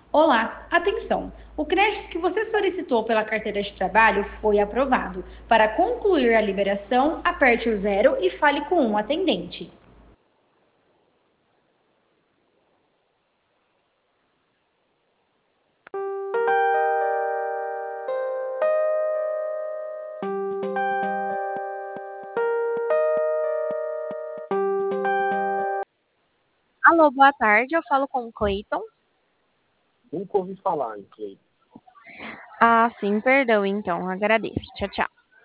Olá, atenção! O crédito que você solicitou pela carteira de trabalho foi aprovado. Para concluir a liberação, aperte o zero e fale com um atendente. Alô, boa tarde. Eu falo com o Cleiton. Nunca ouvi falar em Cleiton. Ah, sim, perdão, então. Agradeço. Tchau, tchau.